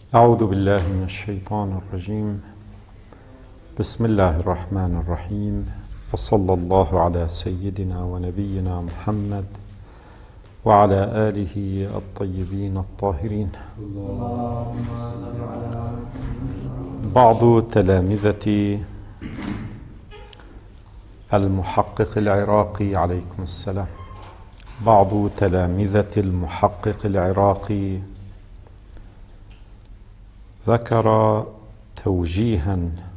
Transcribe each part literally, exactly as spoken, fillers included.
أعوذ بالله من الشيطان الرجيم. بسم الله الرحمن الرحيم، وصلى الله على سيدنا ونبينا محمد وعلى آله الطيبين الطاهرين. بعض تلامذة المحقق العراقي عليكم السلام بعض تلامذة المحقق العراقي ذكر توجيها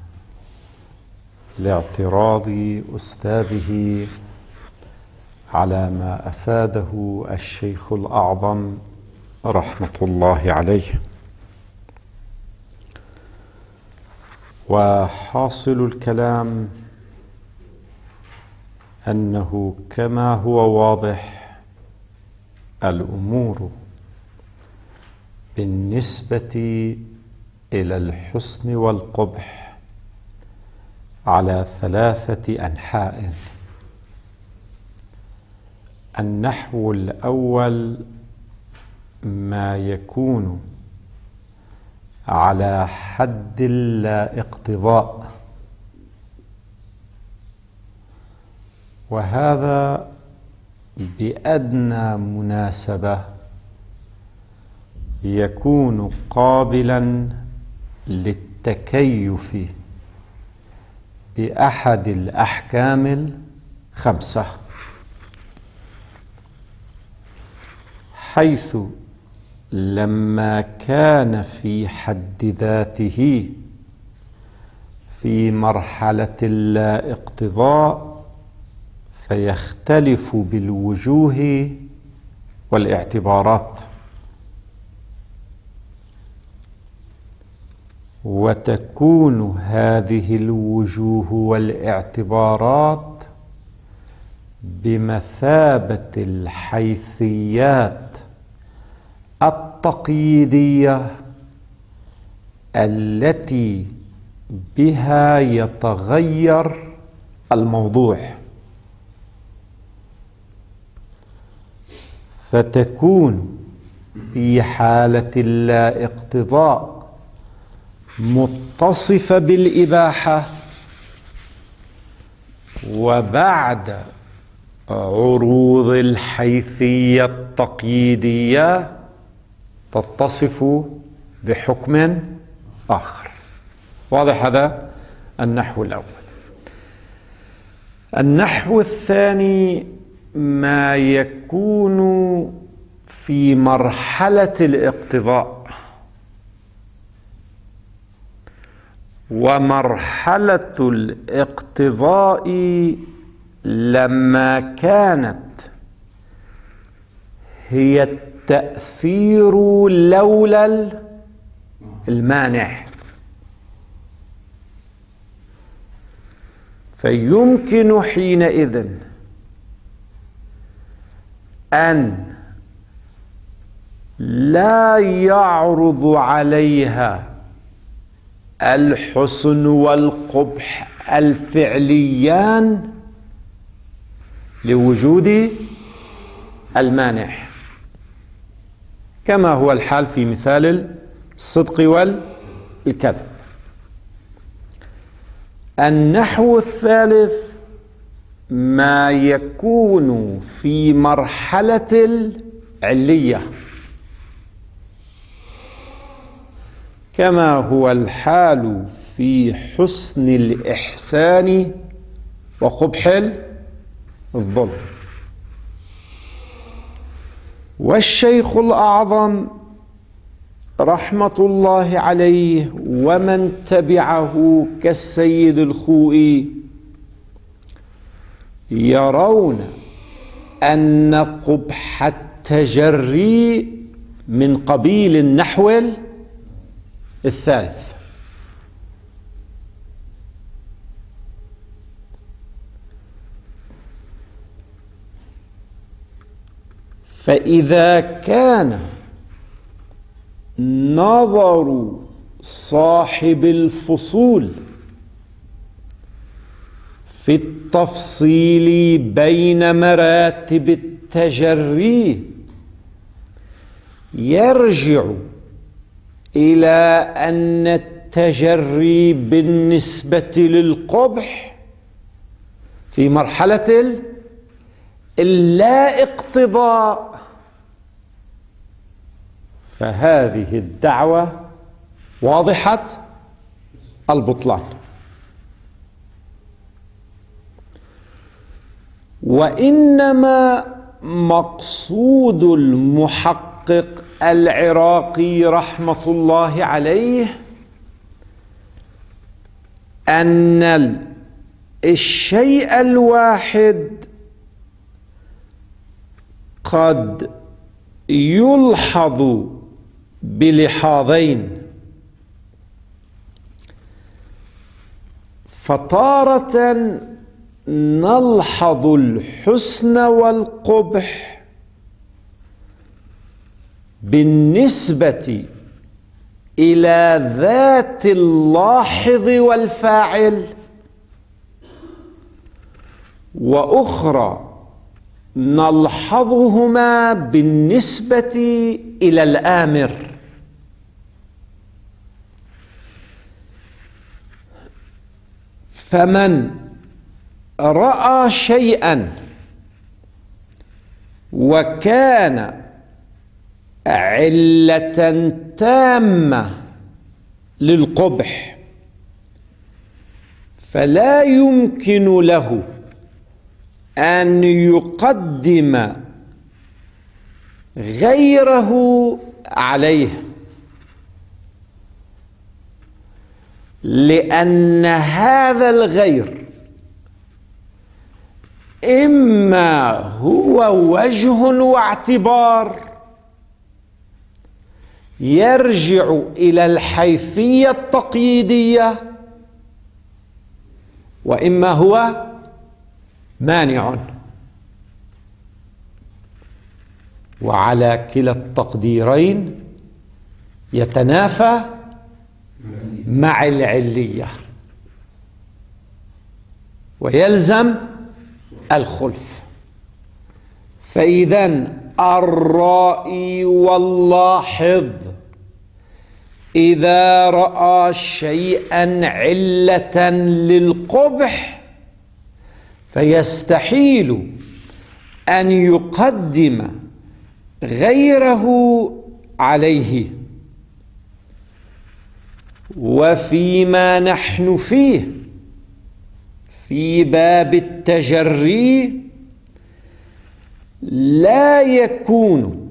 لاعتراض أستاذه على ما أفاده الشيخ الأعظم رحمة الله عليه. وحاصل الكلام أنه كما هو واضح الأمور بالنسبة إلى الحسن والقبح على ثلاثة أنحاء. النحو الأول ما يكون على حد لا اقتضاء، وهذا بأدنى مناسبة يكون قابلا للتكيف بأحد الأحكام الخمسة، حيث لما كان في حد ذاته في مرحلة اللا اقتضاء فيختلف بالوجوه والاعتبارات، وتكون هذه الوجوه والاعتبارات بمثابة الحيثيات التقييدية التي بها يتغير الموضوع، فتكون في حالة اللا اقتضاء متصفة بالإباحة، وبعد عروض الحيثية التقييدية تتصف بحكم آخر. واضح هذا النحو الأول. النحو الثاني ما يكون في مرحلة الاقتضاء، ومرحلة الاقتضاء لما كانت هي التأثير لولا المانع، فيمكن حينئذ أن لا يعرض عليها الحسن والقبح الفعليان لوجود المانع، كما هو الحال في مثال الصدق والكذب. النحو الثالث ما يكون في مرحلة العلية، كما هو الحال في حسن الإحسان وقبح الظلم. والشيخ الأعظم رحمة الله عليه ومن تبعه كالسيد الخوئي يرون أن قبح التجري من قبيل النحو الثالث، فإذا كان نظر صاحب الفصول في التفصيل بين مراتب التجري يرجع إلى أن التجري بالنسبة للقبح في مرحلة اللا اقتضاء، فهذه الدعوة واضحة البطلان. وإنما مقصود المحقق العراقي رحمة الله عليه أن الشيء الواحد قد يلحظ بلحاظين، فتارة نلحظ الحسن والقبح بالنسبة إلى ذات اللاحظ والفاعل، وأخرى نلحظهما بالنسبة إلى الآمر. فمن رأى شيئا وكان علة تامة للقبح فلا يمكن له أن يقدم غيره عليه، لأن هذا الغير إما هو وجه واعتبار يرجع إلى الحيثية التقييدية، وإما هو مانع، وعلى كلا التقديرين يتنافى مع العلية ويلزم الخلف. فإذن الرائي واللاحظ إذا رأى شيئا علة للقبح فيستحيل أن يقدم غيره عليه. وفيما نحن فيه في باب التجري لا يكون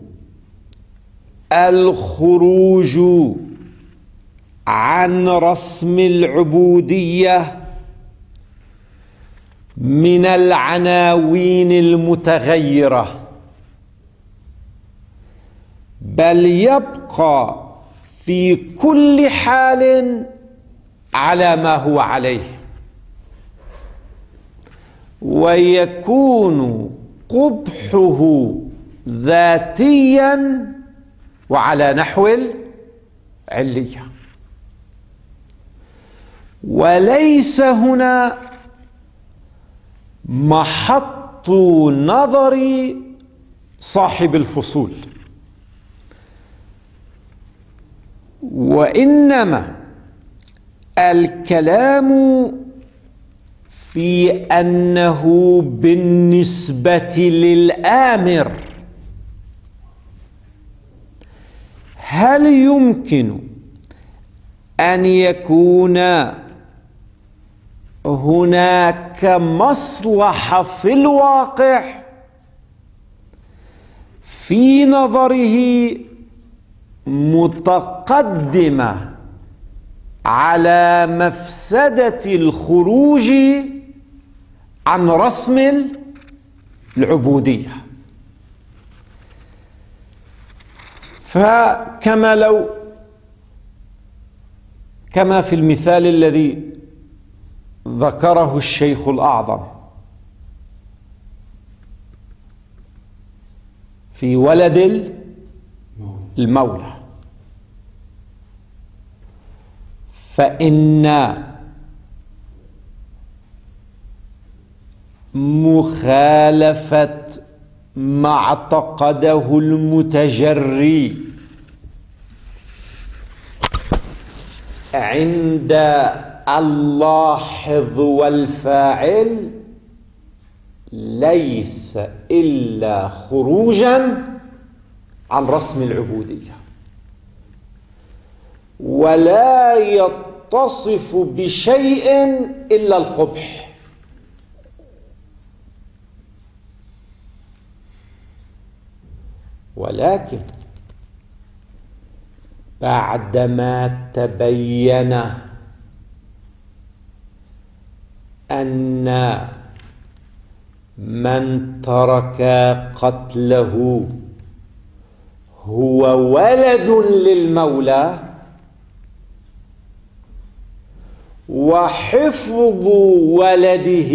الخروج عن رسم العبودية من العناوين المتغيرة، بل يبقى في كل حال على ما هو عليه، ويكون قبحه ذاتيا وعلى نحو العلية. وليس هنا محط نظر صاحب الفصول، وإنما الكلام في أنه بالنسبة للآمر هل يمكن أن يكون هناك مصلحة في الواقع في نظره متقدمة على مفسدة الخروج عن رسم العبودية؟ فكما لو كما في المثال الذي ذكره الشيخ الأعظم في ولد المولى، فإن مخالفة ما اعتقده المتجري عند اللاحظ والفاعل ليس إلا خروجا عن رسم العبودية، ولا يتصف بشيء إلا القبح. ولكن بعدما تبين أن من ترك قتله هو ولد للمولى، وحفظ ولده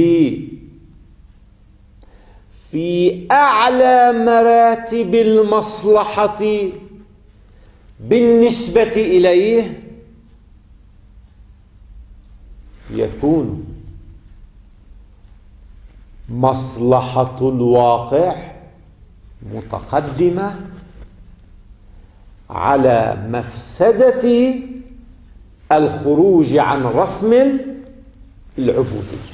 في أعلى مراتب المصلحة بالنسبة إليه، يكون مصلحة الواقع متقدمة على مفسدة الخروج عن رسم العبودية.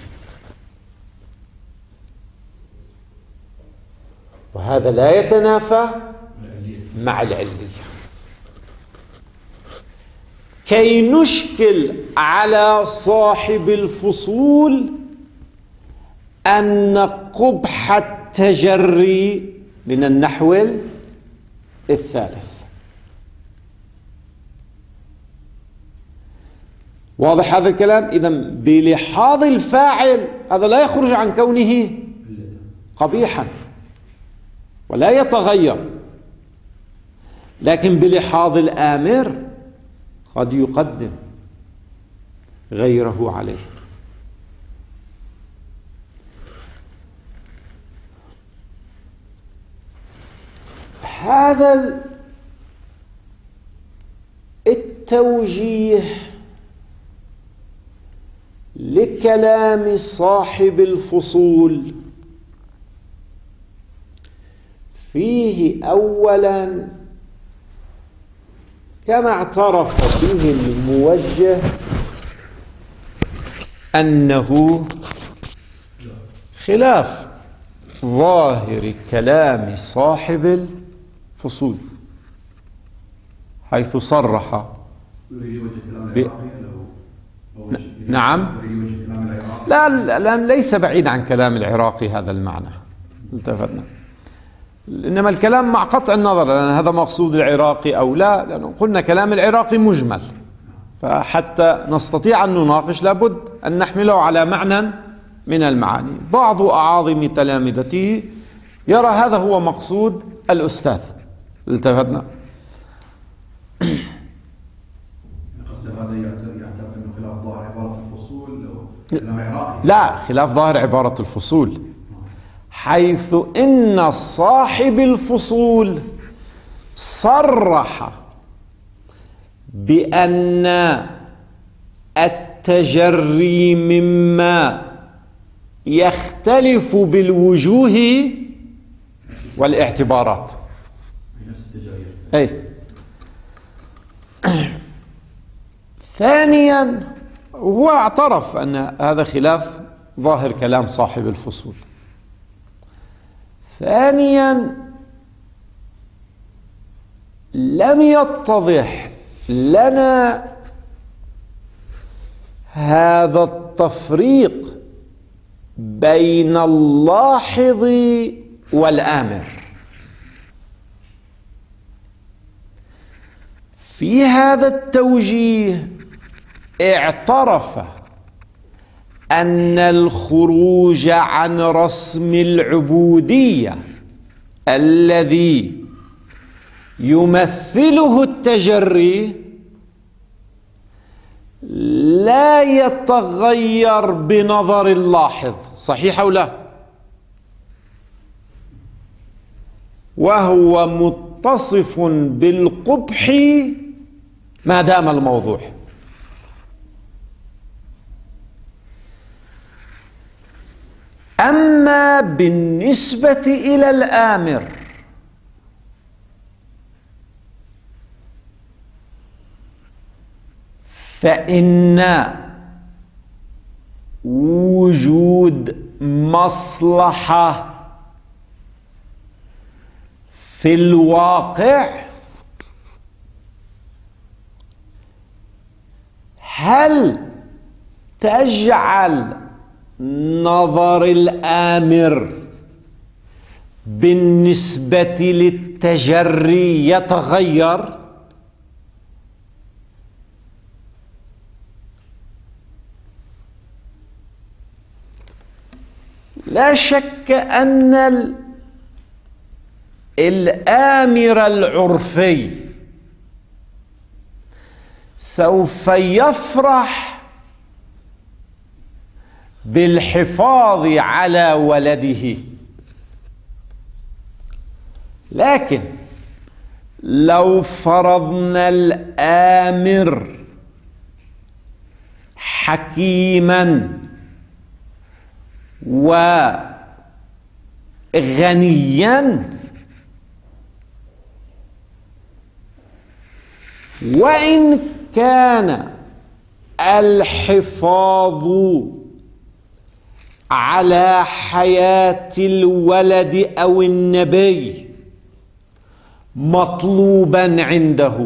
وهذا لا يتنافى مع العلية. كي نشكل على صاحب الفصول أن قبح التجري من النحو الثالث. واضح هذا الكلام؟ إذن بلحاظ الفاعل هذا لا يخرج عن كونه قبيحا ولا يتغير، لكن بلحاظ الآمر قد يقدم غيره عليه. هذا التوجيه لكلام صاحب الفصول فيه أولا كما اعترف به الموجه أنه خلاف ظاهر كلام صاحب الفصول، حيث صرح ب... نعم لا, لا ليس بعيد عن كلام العراقي هذا المعنى، التفتنا. إنما الكلام مع قطع النظر لأن هذا مقصود العراقي أو لا، لأنه قلنا كلام العراقي مجمل، فحتى نستطيع أن نناقش لابد أن نحمله على معنى من المعاني. بعض أعاظم تلامذته يرى هذا هو مقصود الأستاذ، التفتنا. لا، خلاف ظاهر عبارة الفصول، حيث إن صاحب الفصول صرح بأن التجري مما يختلف بالوجوه والاعتبارات. أي ثانيا هو اعترف أن هذا خلاف ظاهر كلام صاحب الفصول. ثانيا لم يتضح لنا هذا التفريق بين اللاحظ والآمر. في هذا التوجيه اعترف أن الخروج عن رسم العبودية الذي يمثله التجري لا يتغير بنظر اللاحظ، صحيح أو لا؟ وهو متصف بالقبح ما دام الموضوع. أما بالنسبة إلى الآمر فإن وجود مصلحة في الواقع هل تجعل نظر الآمر بالنسبة للتجري يتغير؟ لا شك أن الآمر العرفي سوف يفرح بالحفاظ على ولده، لكن لو فرضنا الآمر حكيما وغنيا وإن كان الحفاظ على حياة الولد أو النبي مطلوبا عنده،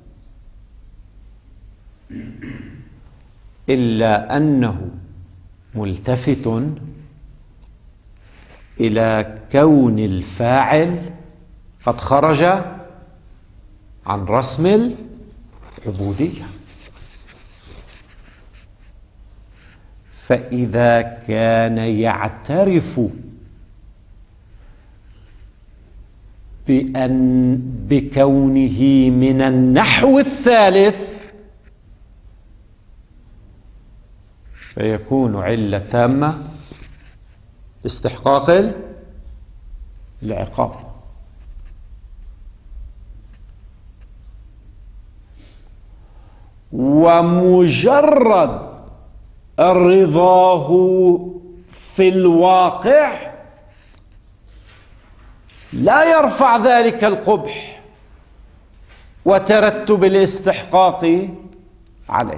إلا أنه ملتفت إلى كون الفاعل قد خرج عن رسم العبودية. فإذا كان يعترف بأن بكونه من النحو الثالث فيكون علة تامة استحقاق العقاب. ومجرد رضاه في الواقع لا يرفع ذلك القبح وترتب الاستحقاق عليه،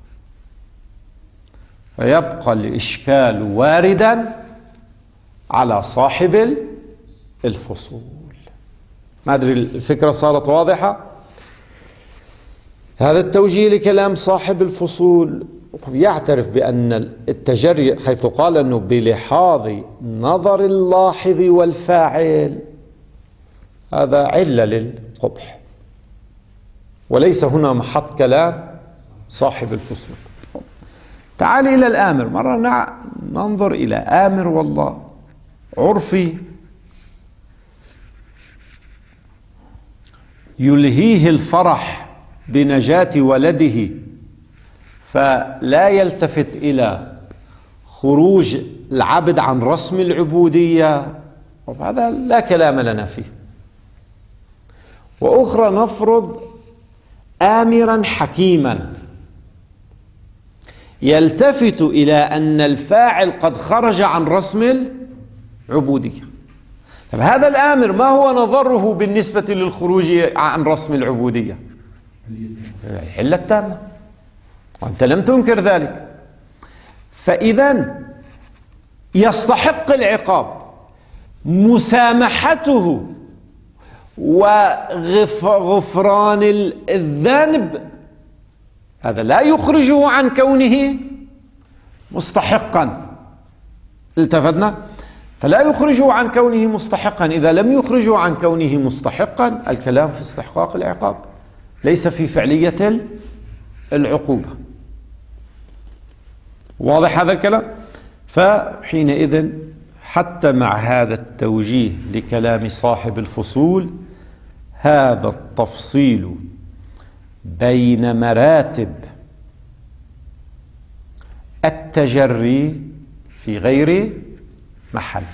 فيبقى الإشكال واردا على صاحب الفصول. ما أدري الفكرة صارت واضحة؟ هذا التوجيه لكلام صاحب الفصول يعترف بأن التجري حيث قال أنه بلحاظ نظر اللاحظ والفاعل هذا علة للقبح، وليس هنا محط كلام صاحب الفصول. تعال إلى الآمر، مرة ننظر إلى آمر والله عرفي يلهيه الفرح بنجاة ولده فلا يلتفت إلى خروج العبد عن رسم العبودية، هذا لا كلام لنا فيه. وأخرى نفرض آمرا حكيما يلتفت إلى أن الفاعل قد خرج عن رسم العبودية. طب هذا الآمر ما هو نظره بالنسبة للخروج عن رسم العبودية؟ العلة التامة، وأنت لم تنكر ذلك، فإذا يستحق العقاب. مسامحته وغفران الذنب هذا لا يخرجه عن كونه مستحقا، التفتنا؟ فلا يخرجه عن كونه مستحقا. إذا لم يخرجه عن كونه مستحقا الكلام في استحقاق العقاب ليس في فعلية العقوبة. واضح هذا الكلام؟ فحينئذ حتى مع هذا التوجيه لكلام صاحب الفصول هذا التفصيل بين مراتب التجري في غير محله.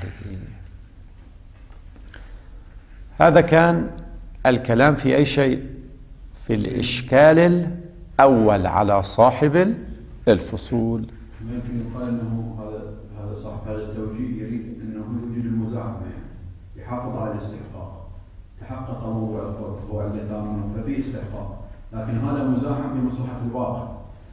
هذا كان الكلام في أي شيء؟ في الإشكال الأول على صاحب الفصول. يمكن يقال أنه هذا هذا صاحب هذا التوجيه يريد أنه يوجد المزاحمة، يحافظ على الاستحقاق، تحقق موضوع القرب هو علة تامة ففي استحقاق، لكن هذا مزاحم بمصلحة الواقع،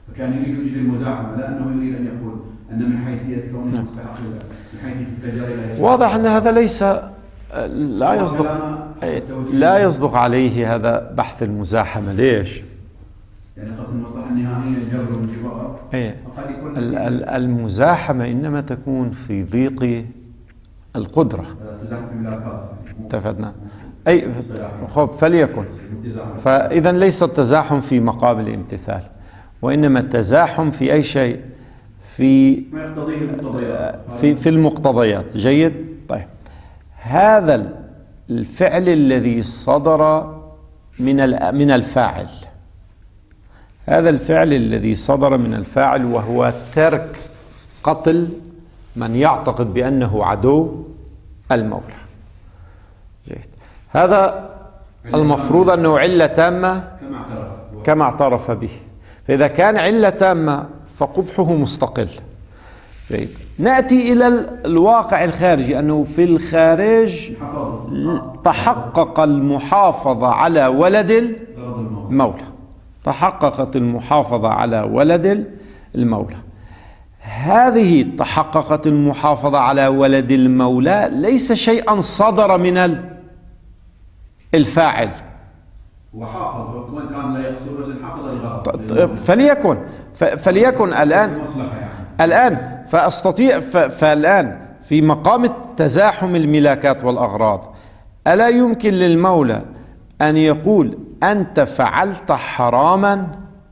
فكان يريد يجري المزاحمة، لا أنه يريد أن يقول أن من حيثية كونه مستحق من حيثية التجاري. واضح أن هذا ليس لا يصدق لا يصدق عليه هذا بحث المزاحمة. ليش؟ يعني قصد المصلحة النهائية الجبر والجبار. ايه المزاحمة إنما تكون في ضيق القدرة. اتفقنا. أي خب فليكن. فإذا ليس التزاحم في مقابل الامتثال، وإنما التزاحم في أي شيء في في في المقتضيات. جيد. طيب هذا الفعل الذي صدر من من الفاعل، هذا الفعل الذي صدر من الفاعل وهو ترك قتل من يعتقد بأنه عدو المولى. جيد. هذا المفروض أنه علة تامة كما اعترف به، فإذا كان علة تامة فقبحه مستقل. جيد. نأتي إلى الواقع الخارجي، أنه في الخارج تحقق المحافظة على ولد المولى، تحققت المحافظة على ولد المولى. هذه تحققت المحافظة على ولد المولى ليس شيئا صدر من الفاعل وحافظ، وكمان كان لا يقصد بس حافظ الغرض. فليكن فليكن الآن الآن فأستطيع فالآن في مقام تزاحم الملاكات والأغراض، ألا يمكن للمولى أن يقول أنت فعلت حراما؟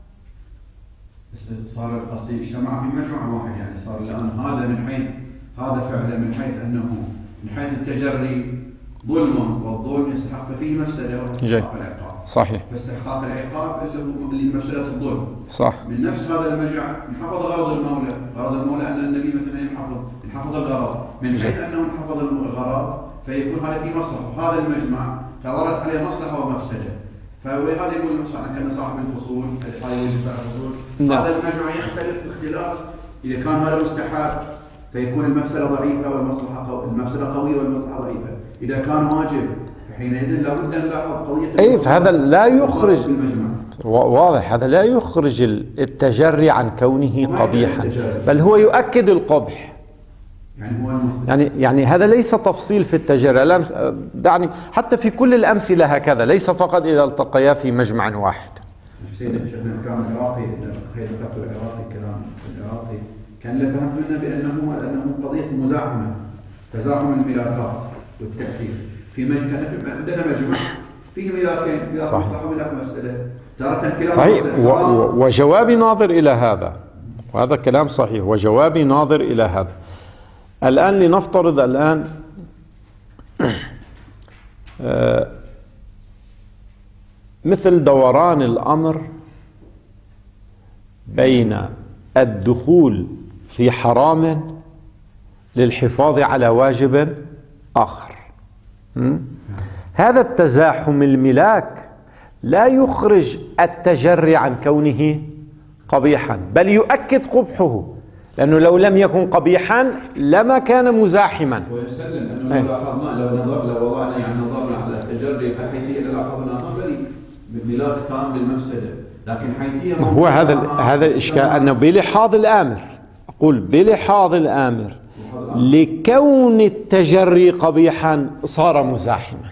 صار قصدي اجتمع في مجمع واحد، يعني صار الآن هذا من حيث هذا فعلا من حيث أنه من حيث التجري ظلم، والظلم يستحق فيه مفسدة واستحقاق العقاب. صحيح. فاستحقاق العقاب اللي هو اللي مفسدة الظلم. صح. من نفس هذا المجمع انحفظ غرض المولى، غرض المولى أن النبي مثلا ينحفظ ينحفظ الغرض، من حيث أنه انحفظ الغرض فيكون هذا في مصلحة، هذا المجمع تورط عليه مصلحة ومفسدة. فولهذا يقول كان صاحب الفصول هاي صاحب الفصول هذا المجمع يختلف باختلاف إذا كان هذا مستحب فيكون المفسدة ضعيفة والمصلحة قوية، المفسدة قوية والمصلحة ضعيفة. إذا كان واجب فحينئذ لابد أن نلاحظ قضية. أي فهذا لا يخرج واضح، هذا لا يخرج التجري عن كونه قبيحا، بل هو يؤكد القبح. يعني هو يعني يعني هذا ليس تفصيل في التجري. الآن دعني حتى في كل الأمثلة هكذا، ليس فقط إذا التقيا في مجمع واحد. سيدنا شيخنا الكلام العراقي، خير الكتاب العراقي كلام العراقي كان له فهم منا بأنه أنه قضية المزاحمة، تزاحم الملاكات والتأثير في مجمع. عندنا مجمع فيه ملاكين، ملاك مصلحة وملاك مفسدة. صحيح. وجوابي ناظر إلى هذا، وهذا كلام صحيح، وجوابي ناظر إلى هذا. الآن لنفترض الآن مثل دوران الأمر بين الدخول في حرام للحفاظ على واجب آخر. هذا التزاحم الملاك لا يخرج التجري عن كونه قبيحا، بل يؤكد قبحه، لأنه لو لم يكن قبيحا لما كان مزاحما. ويسلم أنه لو لاحظنا لو نظر لو وضعنا يعني نظرنا على التجري حيثية لاحظنا بريء بملاك تام للمفسدة، لكن حيثية هو هذا هذا الإشكال أنه بلحاظ الآمر، أقول بلحاظ الآمر لكون التجري قبيحا صار مزاحما،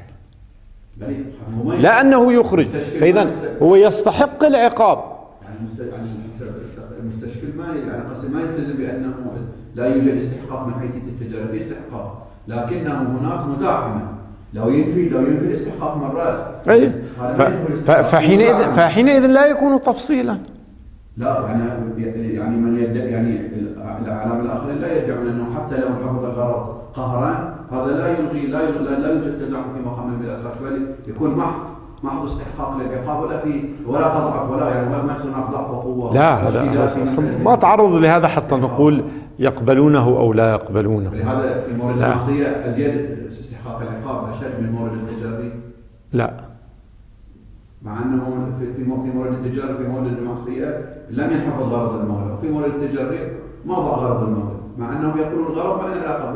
لأنه يخرج، فإذا هو يستحق العقاب. يعني المستشكل ما يعني قصد ما يلتزم بأنه لا يوجد استحقاق من حيثية التجري، في استحقاق لكنه هناك مزاحمة. لو ينفي لو ينفي الاستحقاق مرات أي فحينئذ فحينئذ لا يكون تفصيلا. لا يعني يعني من يدعي يعني العلماء الآخرين لا يدعون أنه حتى لو حفظ الغرض قهرا هذا لا يلغي لا لا يوجد تزاحم في مقام الملاك، بل يكون محض محض استحقاق للعقاب، ولا في ولا تضعف ولا يعني ما يحصل ضعف وقوة. لا هذا ما تعرض لهذا حتى نقول يقبلونه أو لا يقبلونه. لهذا في مورد المعصية أزيد استحقاق العقاب أشد من مورد التجري. لا، مع أنه في في مورد التجري في مورد المعصية لم ينحفظ غرض المولى، وفي مورد التجري ما ضاع غرض المولى، مع أنهم يقولون الغرض ما لنا علاقة بإحنا،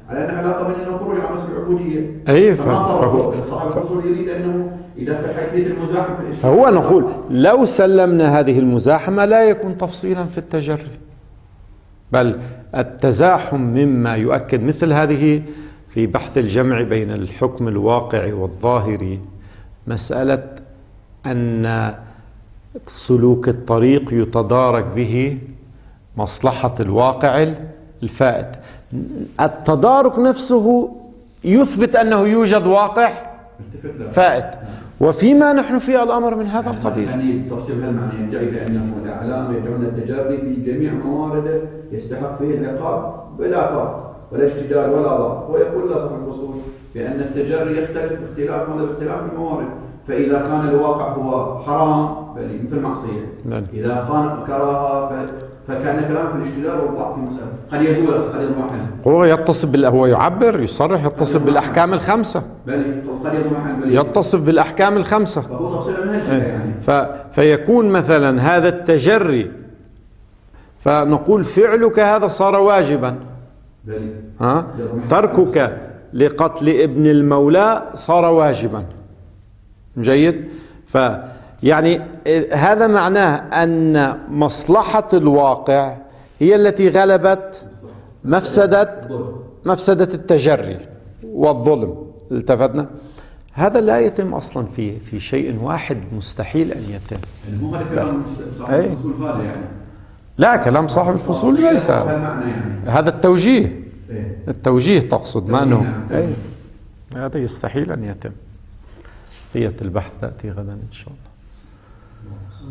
على أن علاقة بين أنه خروج عن أصل العبودية. أي فهو صاحب الفصول يريد أنه يدخل حيثية المزاحمة في الإشكال. فهو نقول لو سلمنا هذه المزاحمة لا يكون تفصيلا في التجري، بل التزاحم مما يؤكد مثل هذه في بحث الجمع بين الحكم الواقعي والظاهري، مسألة أن سلوك الطريق يتدارك به مصلحة الواقع الفائت. التدارك نفسه يثبت أنه يوجد واقع فائت، وفيما نحن فيه الأمر من هذا القبيل. يعني تفسير هالمعنى يدعي بأنه الأعلام يدعون التجري في جميع موارده يستحق فيه العقاب بلا فرق ولا اشتداد ولا ضرر، ويقول لا صاحب الفصول بأن التجري يختلف باختلاف ماذا باختلاف الموارد، فإذا كان الواقع هو حرام بل مثل معصية، إذا كان كراهة فكان كلامه في الاشتداد والضعف في مسألة قد يزول قد يضمحل. هو يتصف بال... هو يعبر يصرح يتصف بالأحكام الخمسة، بل قد يضمحل يتصف بالأحكام الخمسة. فهو تفصيل من هالجهة يعني. ف... فيكون مثلا هذا التجري فنقول فعلك هذا صار واجبا، ها؟ تركك لقتل ابن المولى صار واجبا. جيد. فيعني هذا معناه أن مصلحة الواقع هي التي غلبت مفسدة مفسدة التجري والظلم. التفتنا هذا لا يتم أصلا في في شيء واحد، مستحيل أن يتم. مو هذا كلام صاحب الفصول هذا يعني. لا، كلام صاحب الفصول ليس هذا التوجيه. التوجيه تقصد ما أنه هذا يستحيل أن يتم. بقية البحث تأتي غدا إن شاء الله.